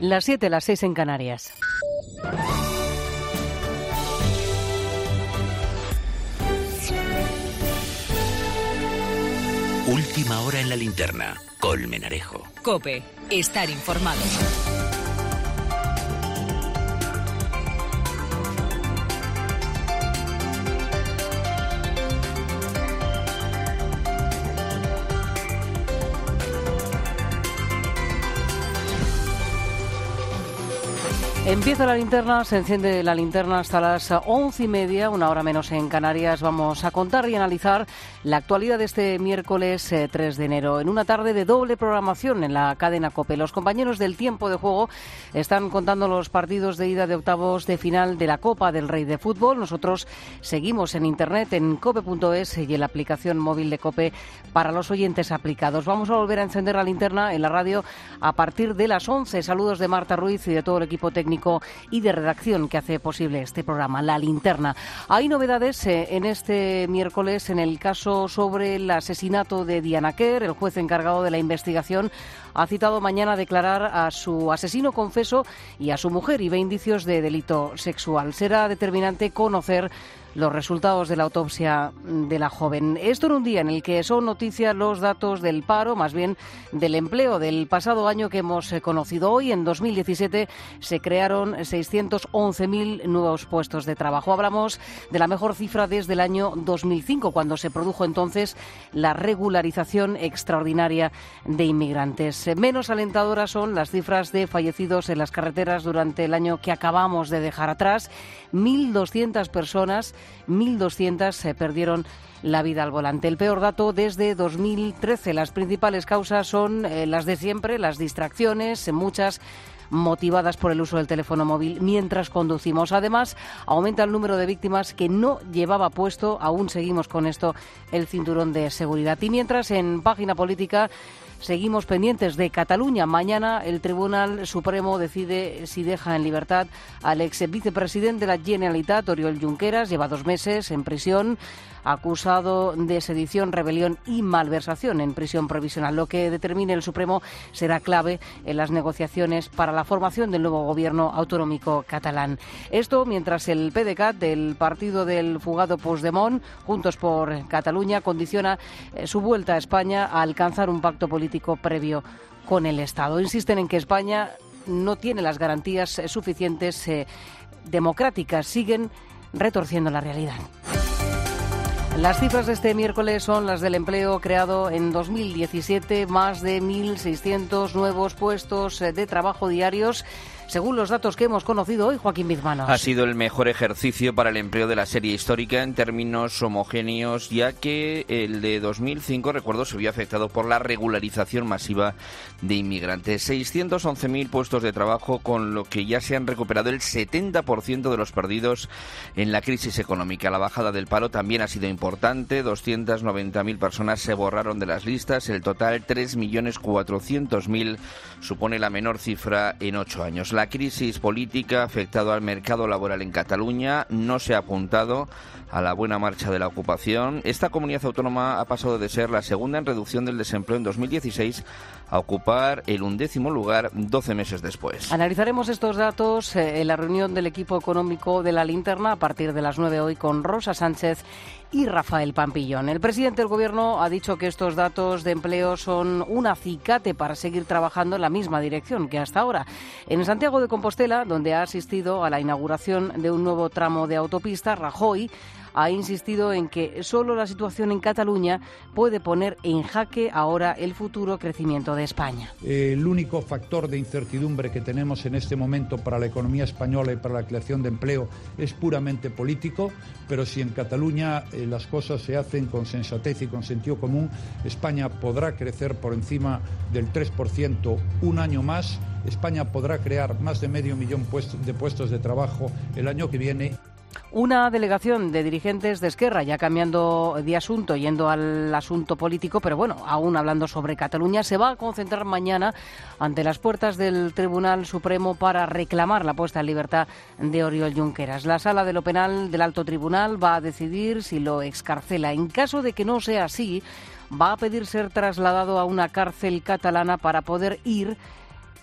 Las 7, las 6 en Canarias. Última hora en la linterna. Colmenarejo. COPE. Estar informado. Empieza la linterna, se enciende la linterna hasta las 11:30, una hora menos en Canarias. Vamos a contar y analizar la actualidad de este miércoles 3 de enero, en una tarde de doble programación en la cadena COPE. Los compañeros del tiempo de juego están contando los partidos de ida de octavos de final de la Copa del Rey de Fútbol. Nosotros seguimos en internet, en cope.es y en la aplicación móvil de COPE para los oyentes aplicados. Vamos a volver a encender la linterna en la radio a partir de las 11. Saludos de Marta Ruiz y de todo el equipo técnico y de redacción que hace posible este programa, La Linterna. Hay novedades en este miércoles en el caso sobre el asesinato de Diana Quer. El juez encargado de la investigación ha citado mañana a declarar a su asesino confeso y a su mujer y ve indicios de delito sexual. Será determinante conocer los resultados de la autopsia de la joven. Esto en un día en el que son noticia los datos del paro, más bien del empleo del pasado año que hemos conocido hoy. En 2017 se crearon 611.000 nuevos puestos de trabajo. Hablamos de la mejor cifra desde el año 2005, cuando se produjo entonces la regularización extraordinaria de inmigrantes. Menos alentadoras son las cifras de fallecidos en las carreteras durante el año que acabamos de dejar atrás. 1.200 personas, 1.200 se perdieron la vida al volante. El peor dato desde 2013. Las principales causas son las de siempre, las distracciones, muchas motivadas por el uso del teléfono móvil mientras conducimos. Además, aumenta el número de víctimas que no llevaba puesto, aún seguimos con esto, el cinturón de seguridad. Y mientras, en Página Política, seguimos pendientes de Cataluña. Mañana el Tribunal Supremo decide si deja en libertad al ex vicepresidente de la Generalitat, Oriol Junqueras. Lleva 2 meses en prisión, acusado de sedición, rebelión y malversación en prisión provisional. Lo que determine el Supremo será clave en las negociaciones para la formación del nuevo gobierno autonómico catalán. Esto mientras el PDeCAT, del partido del fugado Puigdemont, Juntos por Cataluña, condiciona su vuelta a España a alcanzar un pacto político previo con el Estado. Insisten en que España no tiene las garantías suficientes democráticas. Siguen retorciendo la realidad. Las cifras de este miércoles son las del empleo creado en 2017, más de 1.600 nuevos puestos de trabajo diarios, según los datos que hemos conocido hoy. Joaquín Bizmanos. Ha sido el mejor ejercicio para el empleo de la serie histórica en términos homogéneos, ya que el de 2005, recuerdo, se vio afectado por la regularización masiva de inmigrantes. 611.000 puestos de trabajo, con lo que ya se han recuperado el 70% de los perdidos en la crisis económica. La bajada del paro también ha sido importante. 290.000 personas se borraron de las listas. El total, 3.400.000, supone la menor cifra en 8 años. La crisis política ha afectado al mercado laboral en Cataluña. No se ha apuntado a la buena marcha de la ocupación. Esta comunidad autónoma ha pasado de ser la segunda en reducción del desempleo en 2016 a ocupar el 11º lugar 12 meses después. Analizaremos estos datos en la reunión del equipo económico de La Linterna a partir de las 9 hoy con Rosa Sánchez y Rafael Pampillón. El presidente del Gobierno ha dicho que estos datos de empleo son un acicate para seguir trabajando en la misma dirección que hasta ahora. En Santiago de Compostela, donde ha asistido a la inauguración de un nuevo tramo de autopista, Rajoy ha insistido en que solo la situación en Cataluña puede poner en jaque ahora el futuro crecimiento de España. El único factor de incertidumbre que tenemos en este momento para la economía española y para la creación de empleo es puramente político, pero si en Cataluña las cosas se hacen con sensatez y con sentido común, España podrá crecer por encima del 3% un año más. España podrá crear más de 500.000 de puestos de trabajo el año que viene. Una delegación de dirigentes de Esquerra, ya cambiando de asunto, yendo al asunto político, pero bueno, aún hablando sobre Cataluña, se va a concentrar mañana ante las puertas del Tribunal Supremo para reclamar la puesta en libertad de Oriol Junqueras. La Sala de lo Penal del Alto Tribunal va a decidir si lo excarcela. En caso de que no sea así, va a pedir ser trasladado a una cárcel catalana para poder ir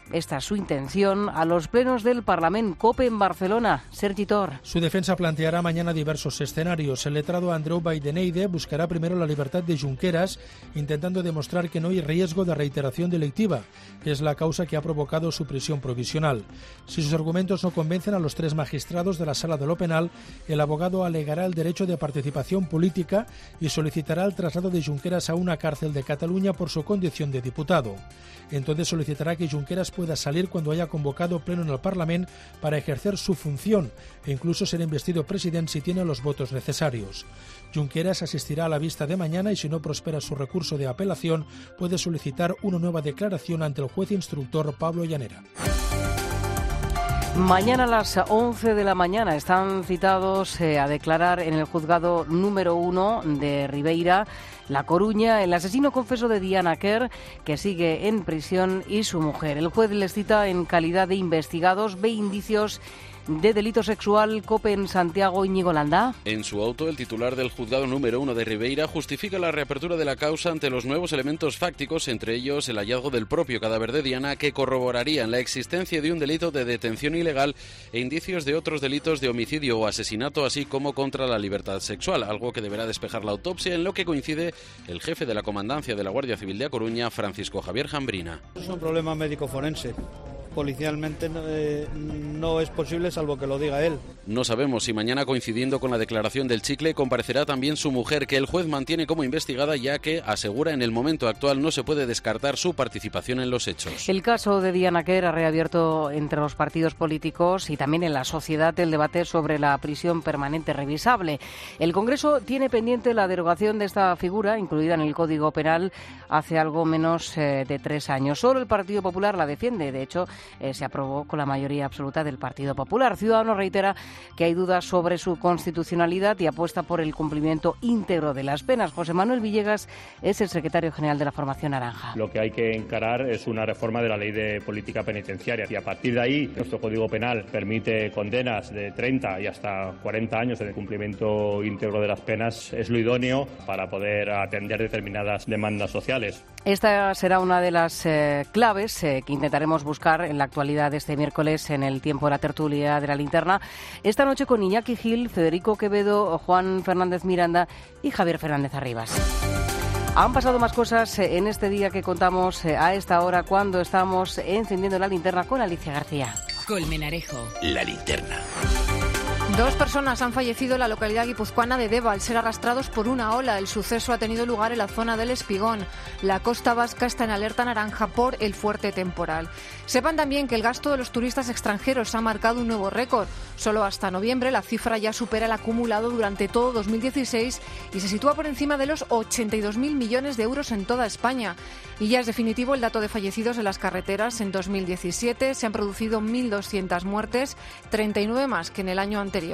esta es su intención, a los plenos del Parlament COPE en Barcelona. Sergi Tor. Su defensa planteará mañana diversos escenarios. El letrado Andreu Baideneide buscará primero la libertad de Junqueras, intentando demostrar que no hay riesgo de reiteración delictiva, que es la causa que ha provocado su prisión provisional. Si sus argumentos no convencen a los 3 magistrados de la Sala de lo Penal, el abogado alegará el derecho de participación política y solicitará el traslado de Junqueras a una cárcel de Cataluña por su condición de diputado. Entonces solicitará que Junqueras pueda salir cuando haya convocado pleno en el Parlament para ejercer su función e incluso ser investido presidente si tiene los votos necesarios. Junqueras asistirá a la vista de mañana y si no prospera su recurso de apelación puede solicitar una nueva declaración ante el juez instructor Pablo Llanera. Mañana a las 11 de la mañana están citados a declarar en el juzgado número 1 de Ribeira, La Coruña, el asesino confeso de Diana Quer, que sigue en prisión, y su mujer. El juez les cita en calidad de investigados, ve indicios de delito sexual. COPE en Santiago, Íñigo Landá. En su auto, el titular del juzgado número 1 de Ribeira justifica la reapertura de la causa ante los nuevos elementos fácticos, entre ellos el hallazgo del propio cadáver de Diana, que corroborarían la existencia de un delito de detención ilegal e indicios de otros delitos de homicidio o asesinato, así como contra la libertad sexual, algo que deberá despejar la autopsia, en lo que coincide el jefe de la Comandancia de la Guardia Civil de A Coruña, Francisco Javier Jambrina. Es un problema médico-forense. Policialmente no es posible salvo que lo diga él. No sabemos si mañana, coincidiendo con la declaración del Chicle, comparecerá también su mujer, que el juez mantiene como investigada, ya que asegura en el momento actual no se puede descartar su participación en los hechos. El caso de Diana Quer ha reabierto entre los partidos políticos y también en la sociedad el debate sobre la prisión permanente revisable. El Congreso tiene pendiente la derogación de esta figura, incluida en el Código Penal, hace algo menos de 3 años. Solo el Partido Popular la defiende. De hecho, se aprobó con la mayoría absoluta del Partido Popular. Ciudadanos reitera que hay dudas sobre su constitucionalidad y apuesta por el cumplimiento íntegro de las penas. José Manuel Villegas es el secretario general de la Formación Naranja. Lo que hay que encarar es una reforma de la Ley de Política Penitenciaria y a partir de ahí nuestro Código Penal permite condenas de 30 y hasta 40 años de cumplimiento íntegro de las penas. Es lo idóneo para poder atender determinadas demandas sociales. Esta será una de las claves que intentaremos buscar en la actualidad de este miércoles en el tiempo de la tertulia de la linterna. Esta noche con Iñaki Gil, Federico Quevedo, Juan Fernández Miranda y Javier Fernández Arribas. Han pasado más cosas en este día que contamos a esta hora cuando estamos encendiendo la linterna con Alicia García. Colmenarejo. La linterna. 2 personas han fallecido en la localidad guipuzcoana de Deva al ser arrastrados por una ola. El suceso ha tenido lugar en la zona del Espigón. La costa vasca está en alerta naranja por el fuerte temporal. Sepan también que el gasto de los turistas extranjeros ha marcado un nuevo récord. Solo hasta noviembre la cifra ya supera el acumulado durante todo 2016 y se sitúa por encima de los 82.000 millones de euros en toda España. Y ya es definitivo el dato de fallecidos en las carreteras. En 2017 se han producido 1.200 muertes, 39 más que en el año anterior.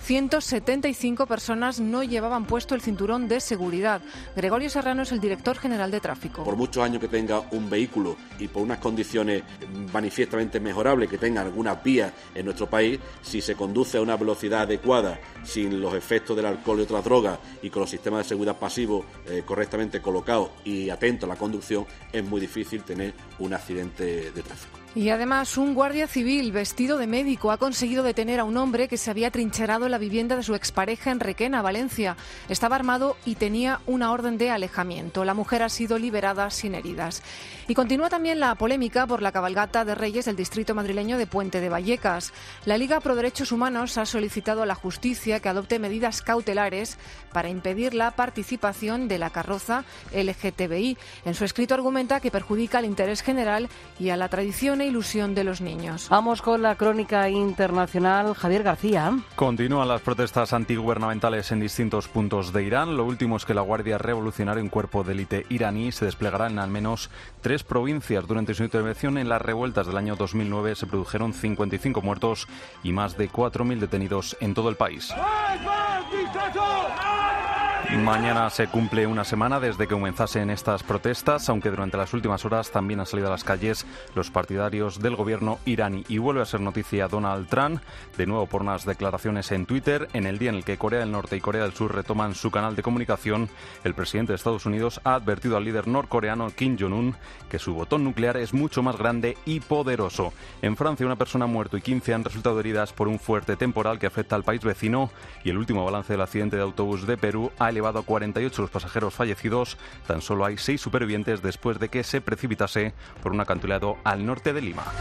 175 personas no llevaban puesto el cinturón de seguridad. Gregorio Serrano es el director general de tráfico. Por muchos años que tenga un vehículo y por unas condiciones manifiestamente mejorables que tenga algunas vías en nuestro país, si se conduce a una velocidad adecuada, sin los efectos del alcohol y otras drogas y con los sistemas de seguridad pasivos correctamente colocados y atentos a la conducción, es muy difícil tener un accidente de tráfico. Y además, un guardia civil vestido de médico ha conseguido detener a un hombre que se había trincherado en la vivienda de su expareja en Requena, Valencia. Estaba armado y tenía una orden de alejamiento. La mujer ha sido liberada sin heridas. Y continúa también la polémica por la cabalgata de Reyes del distrito madrileño de Puente de Vallecas. La Liga Pro Derechos Humanos ha solicitado a la justicia que adopte medidas cautelares para impedir la participación de la carroza LGTBI. En su escrito argumenta que perjudica al interés general y a la tradición e ilusión de los niños. Vamos con la crónica internacional. Javier García. Continúan las protestas antigubernamentales en distintos puntos de Irán. Lo último es que la Guardia Revolucionaria, un cuerpo de élite iraní, se desplegará en al menos 3 provincias. Durante su intervención en las revueltas del año 2009 se produjeron 55 muertos y más de 4.000 detenidos en todo el país. Mañana se cumple una semana desde que comenzasen estas protestas, aunque durante las últimas horas también han salido a las calles los partidarios del gobierno iraní. Y vuelve a ser noticia Donald Trump, de nuevo por unas declaraciones en Twitter. En el día en el que Corea del Norte y Corea del Sur retoman su canal de comunicación, el presidente de Estados Unidos ha advertido al líder norcoreano Kim Jong-un que su botón nuclear es mucho más grande y poderoso. En Francia, una persona ha muerto y 15 han resultado heridas por un fuerte temporal que afecta al país vecino, y el último balance del accidente de autobús de Perú ha elevado a 48 los pasajeros fallecidos. Tan solo hay 6 supervivientes después de que se precipitase por un acantilado al norte de Lima.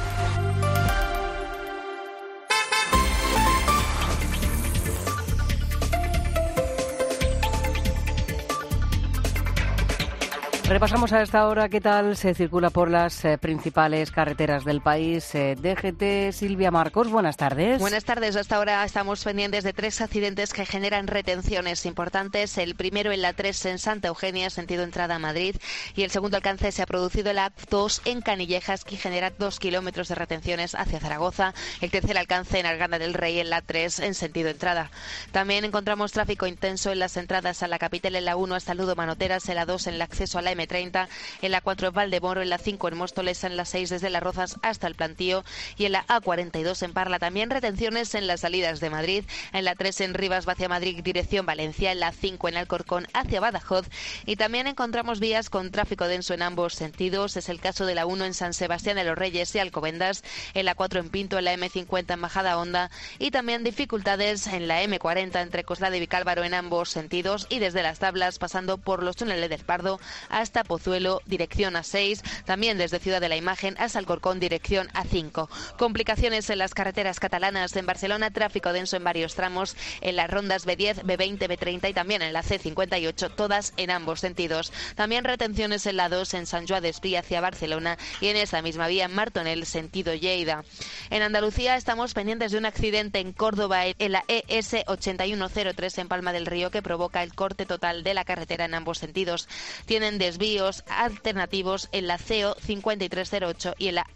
Repasamos a esta hora qué tal se circula por las principales carreteras del país. DGT, Silvia Marcos, buenas tardes. Buenas tardes. Hasta ahora estamos pendientes de 3 accidentes que generan retenciones importantes. El primero en la 3 en Santa Eugenia, sentido entrada a Madrid, y el segundo alcance se ha producido en la A2 en Canillejas, que genera 2 kilómetros de retenciones hacia Zaragoza. El tercer alcance en Arganda del Rey en la 3 en sentido entrada. También encontramos tráfico intenso en las entradas a la capital, en la 1 hasta Ludo Manoteras, en la 2 en el acceso a la M30, en la 4 en Valdemoro, en la 5 en Móstoles, en la 6 desde Las Rozas hasta el Plantío, y en la A42 en Parla. También retenciones en las salidas de Madrid, en la 3 en Rivas hacia Madrid dirección Valencia, en la 5 en Alcorcón hacia Badajoz, y también encontramos vías con tráfico denso en ambos sentidos. Es el caso de la 1 en San Sebastián de los Reyes y Alcobendas, en la 4 en Pinto, en la M50 en Majadahonda, y también dificultades en la M40 entre Coslada y Vicálvaro en ambos sentidos, y desde Las Tablas pasando por los túneles del Pardo hasta Pozuelo, dirección A6, también desde Ciudad de la Imagen hasta Alcorcón, dirección A5. Complicaciones en las carreteras catalanas. En Barcelona, tráfico denso en varios tramos, en las rondas B10, B20, B30 y también en la C58, todas en ambos sentidos. También retenciones en la 2 en Sant Joan d'Espí hacia Barcelona, y en esa misma vía en Martorell, sentido Lleida. En Andalucía estamos pendientes de un accidente en Córdoba, en la ES 8103 en Palma del Río, que provoca el corte total de la carretera en ambos sentidos. Tienen desvíos alternativos en la CO 5308 y en la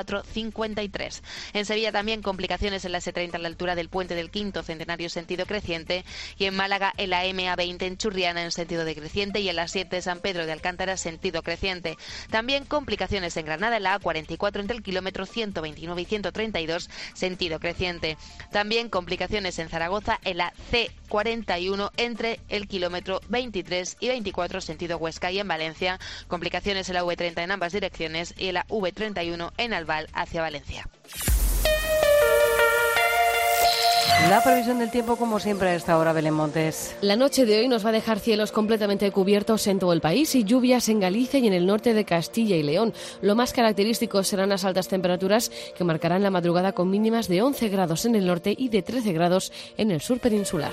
A453. En Sevilla también complicaciones en la S30 a la altura del puente del Quinto Centenario sentido creciente, y en Málaga en la MA20 en Churriana en sentido decreciente, y en la 7 San Pedro de Alcántara sentido creciente. También complicaciones en Granada en la A44 entre el kilómetro 129 y 132 sentido creciente. También complicaciones en Zaragoza en la C41 entre el kilómetro 23 y 24 sentido Huesca, y en Valencia complicaciones en la V30 en ambas direcciones y en la V31 en Albal hacia Valencia. La previsión del tiempo, como siempre a esta hora, Belén Montes. La noche de hoy nos va a dejar cielos completamente cubiertos en todo el país y lluvias en Galicia y en el norte de Castilla y León. Lo más característico serán las altas temperaturas que marcarán la madrugada, con mínimas de 11 grados en el norte y de 13 grados en el sur peninsular.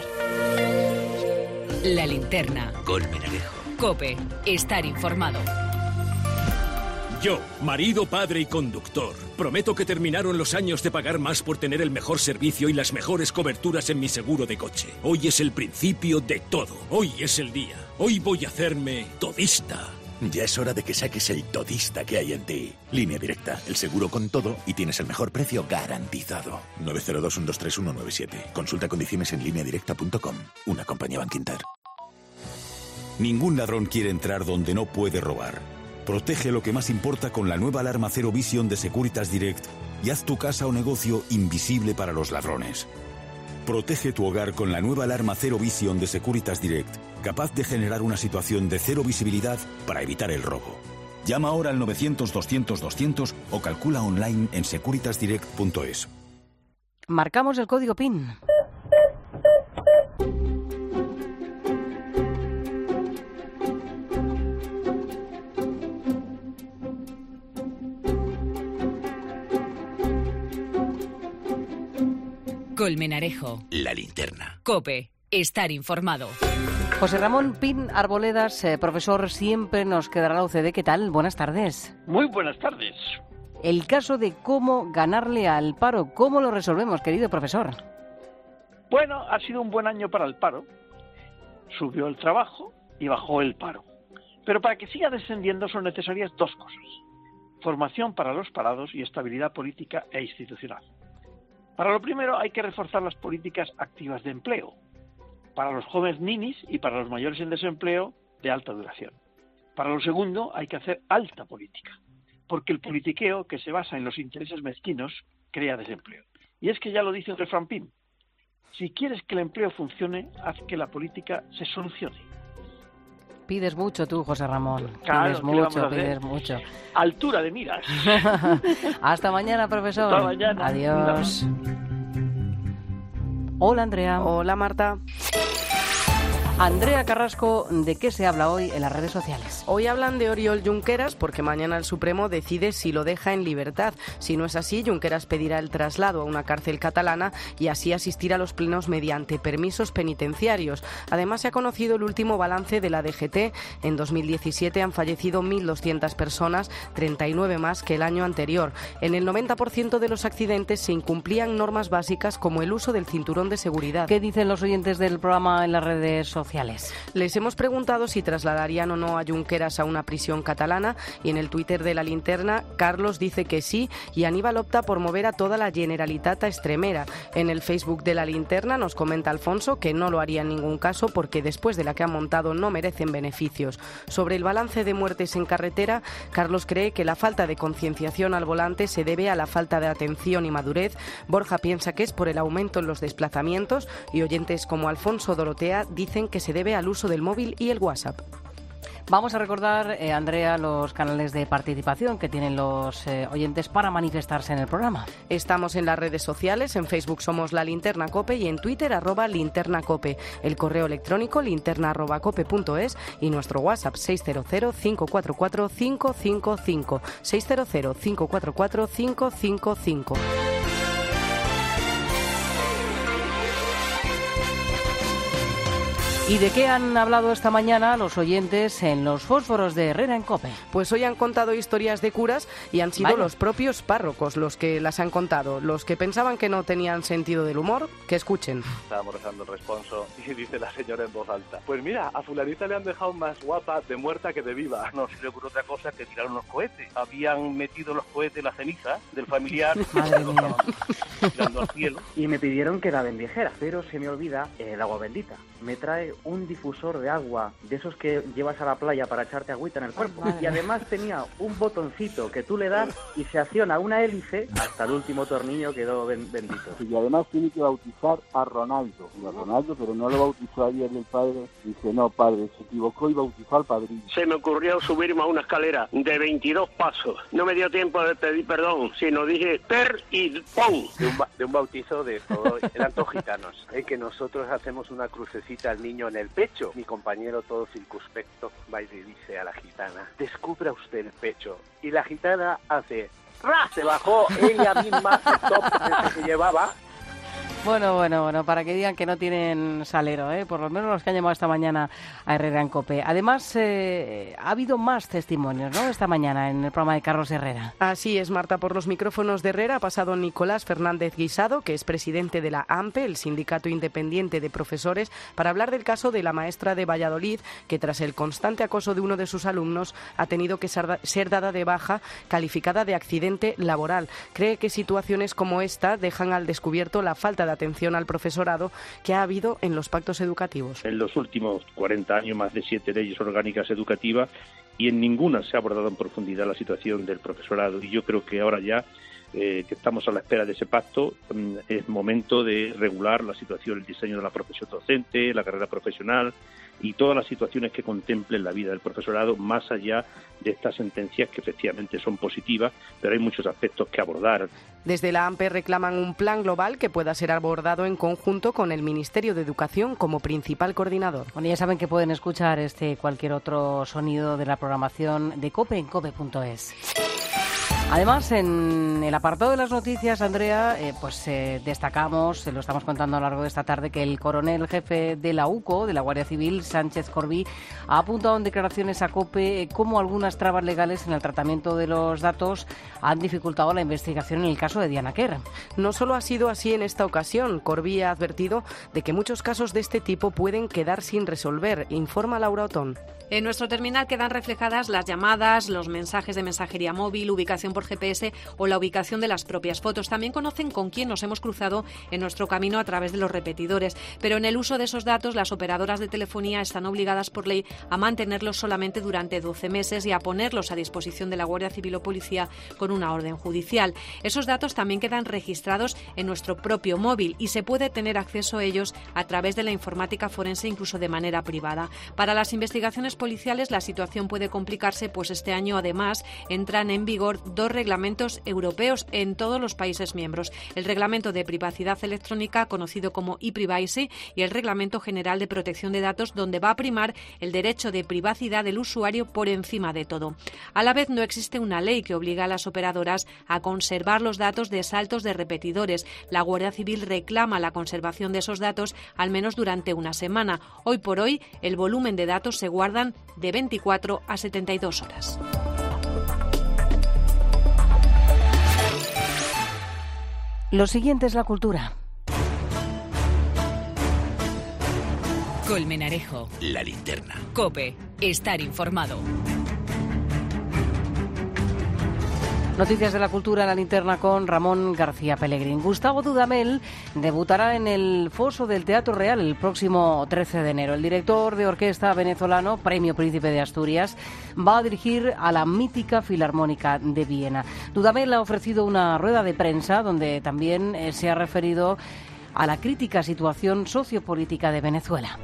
La linterna. Con Menarejo. COPE. Estar informado. Yo, marido, padre y conductor, prometo que terminaron los años de pagar más por tener el mejor servicio y las mejores coberturas en mi seguro de coche. Hoy es el principio de todo. Hoy es el día. Hoy voy a hacerme todista. Ya es hora de que saques el todista que hay en ti. Línea Directa, el seguro con todo y tienes el mejor precio garantizado. 902-123-197. Consulta condiciones en lineadirecta.com. Una compañía Bankinter. Ningún ladrón quiere entrar donde no puede robar. Protege lo que más importa con la nueva alarma Zero Vision de Securitas Direct y haz tu casa o negocio invisible para los ladrones. Protege tu hogar con la nueva alarma Zero Vision de Securitas Direct, capaz de generar una situación de cero visibilidad para evitar el robo. Llama ahora al 900-200-200 o calcula online en securitasdirect.es. Marcamos el código PIN. Colmenarejo. La linterna. COPE. Estar informado. José Ramón Pin Arboledas, profesor, siempre nos quedará la UCD. ¿Qué tal? Buenas tardes. Muy buenas tardes. El caso de cómo ganarle al paro. ¿Cómo lo resolvemos, querido profesor? Bueno, ha sido un buen año para el paro. Subió el trabajo y bajó el paro. Pero para que siga descendiendo son necesarias 2 cosas. Formación para los parados y estabilidad política e institucional. Para lo primero hay que reforzar las políticas activas de empleo. para los jóvenes ninis y para los mayores en desempleo de alta duración. Para lo segundo, hay que hacer alta política, porque el politiqueo que se basa en los intereses mezquinos crea desempleo. Y es que ya lo dice el refrán PIN: si quieres que el empleo funcione, haz que la política se solucione. Pides mucho tú, José Ramón. Claro, Pides mucho. Altura de miras. Hasta mañana, profesor. Hasta mañana. Adiós. Hola, Andrea. Hola, Marta. Andrea Carrasco, ¿de qué se habla hoy en las redes sociales? Hoy hablan de Oriol Junqueras porque mañana el Supremo decide si lo deja en libertad. Si no es así, Junqueras pedirá el traslado a una cárcel catalana y así asistir a los plenos mediante permisos penitenciarios. Además, se ha conocido el último balance de la DGT. En 2017 han fallecido 1.200 personas, 39 más que el año anterior. En el 90% de los accidentes se incumplían normas básicas como el uso del cinturón de seguridad. ¿Qué dicen los oyentes del programa en las redes sociales? Les hemos preguntado si trasladarían o no a Junqueras a una prisión catalana y en el Twitter de La Linterna, Carlos dice que sí y Aníbal opta por mover a toda la Generalitat a Extremera. En el Facebook de La Linterna nos comenta Alfonso que no lo haría en ningún caso porque después de la que ha montado no merecen beneficios. Sobre el balance de muertes en carretera, Carlos cree que la falta de concienciación al volante se debe a la falta de atención y madurez. Borja piensa que es por el aumento en los desplazamientos y oyentes como Alfonso Dorotea dicen que se debe al uso del móvil y el WhatsApp. Vamos a recordar, Andrea, los canales de participación que tienen los oyentes para manifestarse en el programa. Estamos en las redes sociales, en Facebook somos La Linterna COPE y en Twitter @linternacope. El correo electrónico linterna@cope.es y nuestro WhatsApp 600-544-555. 600-544-555. ¿Y de qué han hablado esta mañana los oyentes en los fósforos de Herrera en COPE? Pues hoy han contado historias de curas y han sido los propios párrocos los que las han contado. Los que pensaban que no tenían sentido del humor, que escuchen. Estábamos rezando el responso y dice la señora en voz alta: pues mira, a fulanita le han dejado más guapa de muerta que de viva. No se le ocurrió otra cosa que tirar unos cohetes. Habían metido los cohetes en la ceniza del familiar. Madre mía. Tirando al cielo. Y me pidieron que la bendijera, pero se me olvida el agua bendita. Me trae un difusor de agua, de esos que llevas a la playa para echarte agüita en el cuerpo. Y además tenía un botoncito que tú le das y se acciona una hélice hasta el último tornillo, quedó bendito. Y además tiene que bautizar a Ronaldo. Y a Ronaldo, pero no lo bautizó ayer el padre. Dice: no, padre, se equivocó y bautizó al padrino. Se me ocurrió subirme a una escalera de 22 pasos. No me dio tiempo de pedir perdón, sino dije per y pon. De un bautizo de todo, eran todos gitanos. Que nosotros hacemos una crucecita al niño en el pecho. Mi compañero, todo circunspecto, va y le dice a la gitana: descubra usted el pecho. Y la gitana hace ¡ra! Se bajó ella misma el top que llevaba. Bueno, para que digan que no tienen salero, por lo menos los que han llamado esta mañana a Herrera en COPE. Además, ha habido más testimonios, ¿no?, esta mañana en el programa de Carlos Herrera. Así es, Marta. Por los micrófonos de Herrera ha pasado Nicolás Fernández Guisado, que es presidente de la AMPE, el Sindicato Independiente de Profesores, para hablar del caso de la maestra de Valladolid, que tras el constante acoso de uno de sus alumnos ha tenido que ser dada de baja, calificada de accidente laboral. Cree que situaciones como esta dejan al descubierto la falta de atención al profesorado que ha habido en los pactos educativos. En los últimos 40 años, más de 7 leyes orgánicas educativas y en ninguna se ha abordado en profundidad la situación del profesorado. Y yo creo que ahora ya que estamos a la espera de ese pacto, es momento de regular la situación, el diseño de la profesión docente, la carrera profesional y todas las situaciones que contemplen la vida del profesorado, más allá de estas sentencias que efectivamente son positivas, pero hay muchos aspectos que abordar. Desde la AMPE reclaman un plan global que pueda ser abordado en conjunto con el Ministerio de Educación como principal coordinador. Bueno, ya saben que pueden escuchar cualquier otro sonido de la programación de COPE en cope.es. Además, en el apartado de las noticias, Andrea, destacamos, lo estamos contando a lo largo de esta tarde, que el coronel jefe de la UCO, de la Guardia Civil, Sánchez Corbí, ha apuntado en declaraciones a COPE cómo algunas trabas legales en el tratamiento de los datos han dificultado la investigación en el caso de Diana Quer. No solo ha sido así en esta ocasión. Corbí ha advertido de que muchos casos de este tipo pueden quedar sin resolver, informa Laura Otón. En nuestro terminal quedan reflejadas las llamadas, los mensajes de mensajería móvil, ubicación por GPS o la ubicación de las propias fotos. También conocen con quién nos hemos cruzado en nuestro camino a través de los repetidores. Pero en el uso de esos datos, las operadoras de telefonía están obligadas por ley a mantenerlos solamente durante 12 meses y a ponerlos a disposición de la Guardia Civil o Policía con una orden judicial. Esos datos también quedan registrados en nuestro propio móvil y se puede tener acceso a ellos a través de la informática forense, incluso de manera privada. Para las investigaciones policiales la situación puede complicarse, pues este año además entran en vigor 2 reglamentos europeos en todos los países miembros: el Reglamento de Privacidad Electrónica, conocido como ePrivacy, y el Reglamento General de Protección de Datos, donde va a primar el derecho de privacidad del usuario por encima de todo. A la vez, no existe una ley que obliga a las operadoras a conservar los datos de saltos de repetidores. La Guardia Civil reclama la conservación de esos datos al menos durante una semana. Hoy por hoy, el volumen de datos se guardan de 24 a 72 horas. Lo siguiente es la cultura. Colmenarejo. La linterna. COPE. Estar informado. Noticias de la cultura, la linterna con Ramón García Pellegrín. Gustavo Dudamel debutará en el foso del Teatro Real el próximo 13 de enero. El director de orquesta venezolano, Premio Príncipe de Asturias, va a dirigir a la mítica Filarmónica de Viena. Dudamel ha ofrecido una rueda de prensa donde también se ha referido a la crítica situación sociopolítica de Venezuela.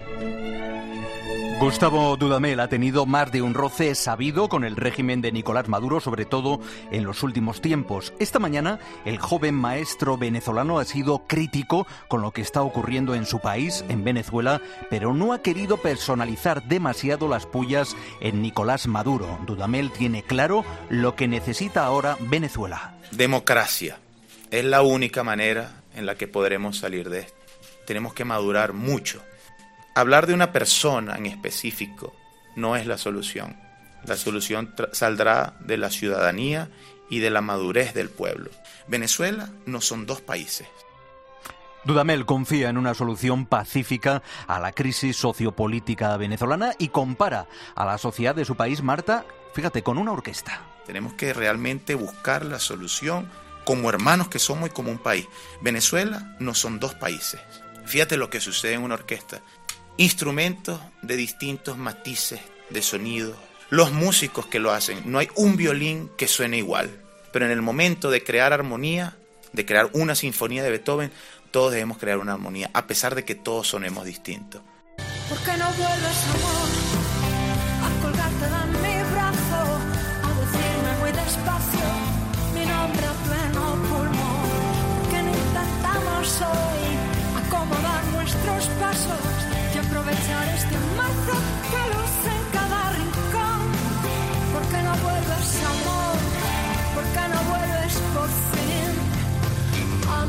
Gustavo Dudamel ha tenido más de un roce sabido con el régimen de Nicolás Maduro, sobre todo en los últimos tiempos. Esta mañana, el joven maestro venezolano ha sido crítico con lo que está ocurriendo en su país, en Venezuela, pero no ha querido personalizar demasiado las pullas en Nicolás Maduro. Dudamel tiene claro lo que necesita ahora Venezuela. Democracia. Es la única manera en la que podremos salir de esto. Tenemos que madurar mucho. Hablar de una persona en específico no es la solución. La solución saldrá de la ciudadanía y de la madurez del pueblo. Venezuela no son 2 países. Dudamel confía en una solución pacífica a la crisis sociopolítica venezolana y compara a la sociedad de su país, Marta, fíjate, con una orquesta. Tenemos que realmente buscar la solución como hermanos que somos y como un país. Venezuela no son 2 países. Fíjate lo que sucede en una orquesta. Instrumentos de distintos matices de sonido. Los músicos que lo hacen, no hay un violín que suene igual. Pero en el momento de crear armonía, de crear una sinfonía de Beethoven, todos debemos crear una armonía, a pesar de que todos sonemos distintos. ¿Por qué no vuelves, amor, a colgarte de mi brazo, a decirme muy despacio mi nombre a pleno pulmón? ¿Por qué no intentamos hoy acomodar nuestros pasos y aprovechar este marzo que luce en cada rincón? ¿Por qué no vuelves, amor? ¿Por qué no vuelves por fin a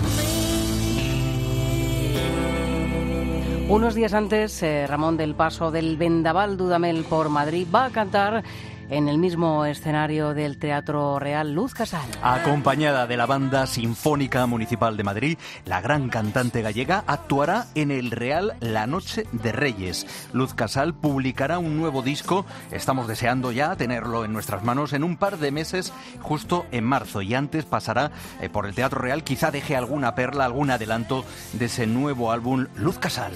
mí? Unos días antes, Ramón, del paso del vendaval Dudamel por Madrid, va a cantar en el mismo escenario del Teatro Real Luz Casal. Acompañada de la Banda Sinfónica Municipal de Madrid, la gran cantante gallega actuará en el Real La Noche de Reyes. Luz Casal publicará un nuevo disco, estamos deseando ya tenerlo en nuestras manos en un par de meses, justo en marzo, y antes pasará por el Teatro Real, quizá deje alguna perla, algún adelanto de ese nuevo álbum Luz Casal.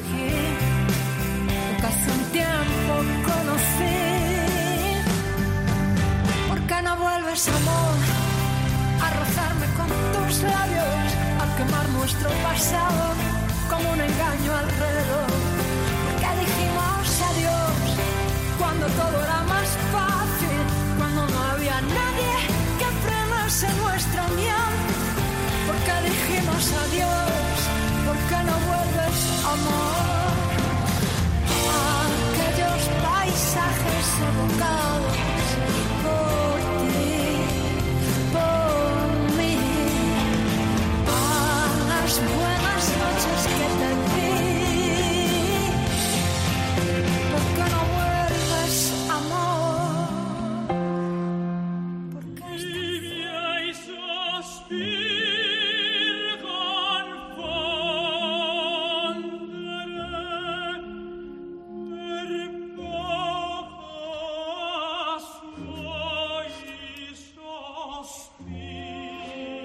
Casi un tiempo conocí. ¿Por qué no vuelves, amor, a rozarme con tus labios, a quemar nuestro pasado como un engaño alrededor? ¿Por qué dijimos adiós cuando todo era más fácil, cuando no había nadie que frenase nuestra unión? ¿Por qué dijimos adiós? ¿Por qué no vuelves, amor, a aquellos paisajes evocados por ti, por mí, a las buenas noches que te di? ¿Por qué no vuelves, amor? ¿Por qué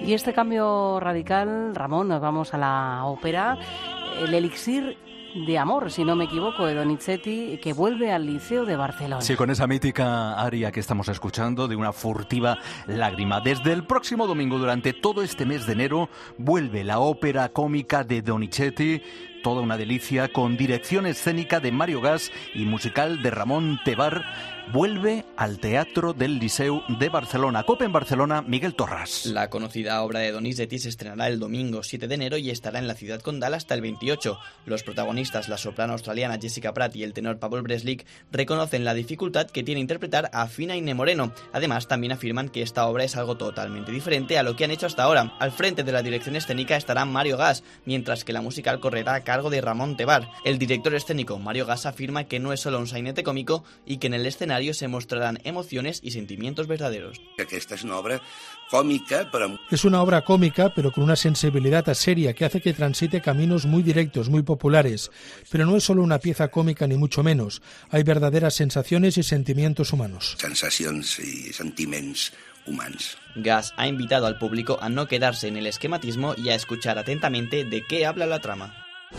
Y este cambio radical, Ramón, nos vamos a la ópera, el elixir de amor, si no me equivoco, de Donizetti, que vuelve al Liceo de Barcelona. Sí, con esa mítica aria que estamos escuchando de una furtiva lágrima. Desde el próximo domingo, durante todo este mes de enero, vuelve la ópera cómica de Donizetti, toda una delicia, con dirección escénica de Mario Gas y musical de Ramón Tebar. Vuelve al Teatro del Liceu de Barcelona. COPE en Barcelona, Miguel Torras. La conocida obra de Donizetti se estrenará el domingo 7 de enero y estará en la ciudad condal hasta el 28. Los protagonistas, la soprano australiana Jessica Pratt y el tenor Pavel Breslik, reconocen la dificultad que tiene interpretar a Fina Ine Moreno. Además, también afirman que esta obra es algo totalmente diferente a lo que han hecho hasta ahora. Al frente de la dirección escénica estará Mario Gas, mientras que la musical correrá a cargo de Ramón Tebar. El director escénico Mario Gas afirma que no es solo un sainete cómico y que en el escenario se mostrarán emociones y sentimientos verdaderos. Esta es una obra cómica, pero... Es una obra cómica, pero con una sensibilidad seria que hace que transite caminos muy directos, muy populares. Pero no es solo una pieza cómica, ni mucho menos. Hay verdaderas sensaciones y sentimientos humanos. Sensacions i sentiments humans. Gas ha invitado al público a no quedarse en el esquematismo y a escuchar atentamente de qué habla la trama.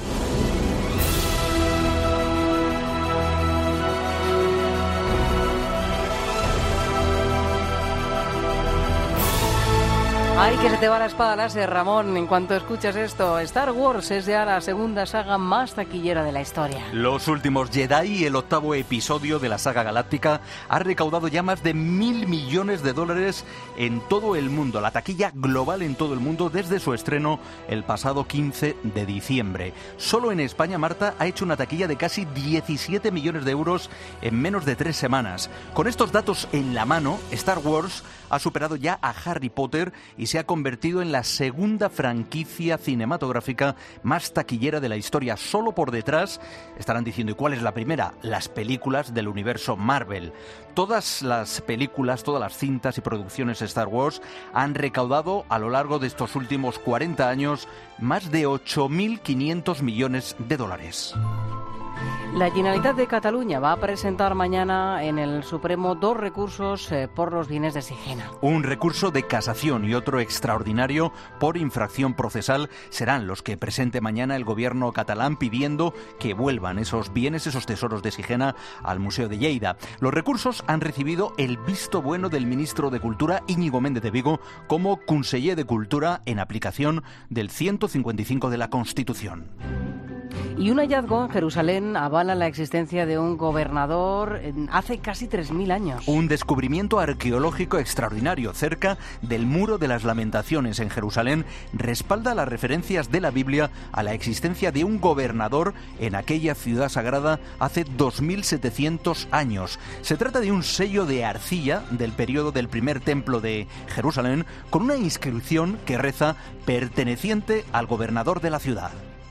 Ay, que se te va la espada láser, Ramón, en cuanto escuchas esto. Star Wars es ya la segunda saga más taquillera de la historia. Los últimos Jedi, el 8º episodio de la saga galáctica, ha recaudado ya más de $1.000 millones en todo el mundo. La taquilla global en todo el mundo desde su estreno el pasado 15 de diciembre. Solo en España, Marta, ha hecho una taquilla de casi 17 millones de euros en menos de 3 semanas. Con estos datos en la mano, Star Wars ha superado ya a Harry Potter y se ha convertido en la segunda franquicia cinematográfica más taquillera de la historia. Solo por detrás, estarán diciendo, ¿y cuál es la primera? Las películas del universo Marvel. Todas las películas, todas las cintas y producciones Star Wars han recaudado a lo largo de estos últimos 40 años más de 8.500 millones de dólares. La Generalitat de Cataluña va a presentar mañana en el Supremo 2 recursos por los bienes de Sigena. Un recurso de casación y otro extraordinario por infracción procesal serán los que presente mañana el gobierno catalán pidiendo que vuelvan esos bienes, esos tesoros de Sigena al Museo de Lleida. Los recursos han recibido el visto bueno del ministro de Cultura, Íñigo Méndez de Vigo, como conseller de Cultura en aplicación del 155 de la Constitución. Y un hallazgo en Jerusalén avala la existencia de un gobernador hace casi 3.000 años. Un descubrimiento arqueológico extraordinario cerca del Muro de las Lamentaciones en Jerusalén respalda las referencias de la Biblia a la existencia de un gobernador en aquella ciudad sagrada hace 2.700 años. Se trata de un sello de arcilla del periodo del primer templo de Jerusalén con una inscripción que reza perteneciente al gobernador de la ciudad.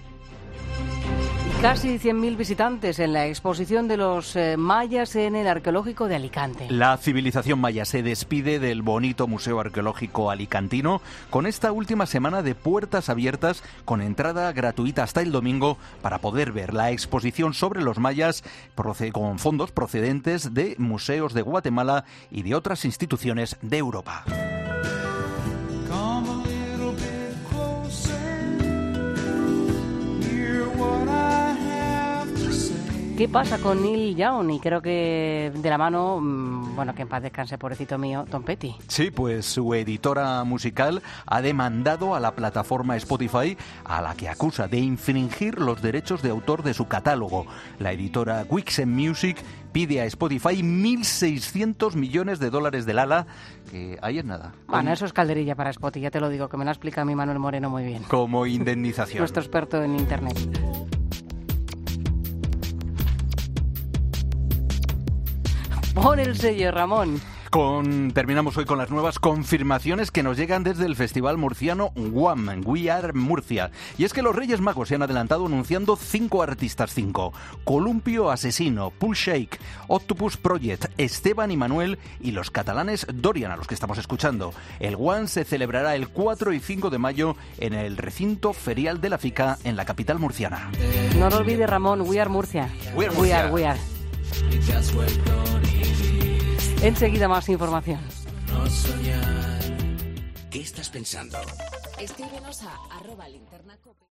Casi 100.000 visitantes en la exposición de los mayas en el Arqueológico de Alicante. La civilización maya se despide del bonito Museo Arqueológico Alicantino con esta última semana de puertas abiertas con entrada gratuita hasta el domingo para poder ver la exposición sobre los mayas con fondos procedentes de museos de Guatemala y de otras instituciones de Europa. ¿Qué pasa con Neil Young? Y creo que de la mano, bueno, que en paz descanse, pobrecito mío, Tom Petty. Sí, pues su editora musical ha demandado a la plataforma Spotify, a la que acusa de infringir los derechos de autor de su catálogo. La editora Wixen Music pide a Spotify $1.600 millones del ala, que ahí es nada. Bueno, eso es calderilla para Spotify, ya te lo digo, que me lo explica mi Manuel Moreno muy bien. Como indemnización. Nuestro experto en Internet. Pon el sello, Ramón. Terminamos hoy con las nuevas confirmaciones que nos llegan desde el festival murciano WAM, We Are Murcia. Y es que los Reyes Magos se han adelantado anunciando 5 artistas, 5. Columpio Asesino, Pool Shake, Octopus Project, Esteban y Manuel y los catalanes Dorian, a los que estamos escuchando. El WAM se celebrará el 4 y 5 de mayo en el recinto ferial de la FICA en la capital murciana. No lo olvides, Ramón, We Are Murcia. We Are Murcia. We Are. Enseguida más información. ¿Qué estás pensando? Escríbenos a @linternacope.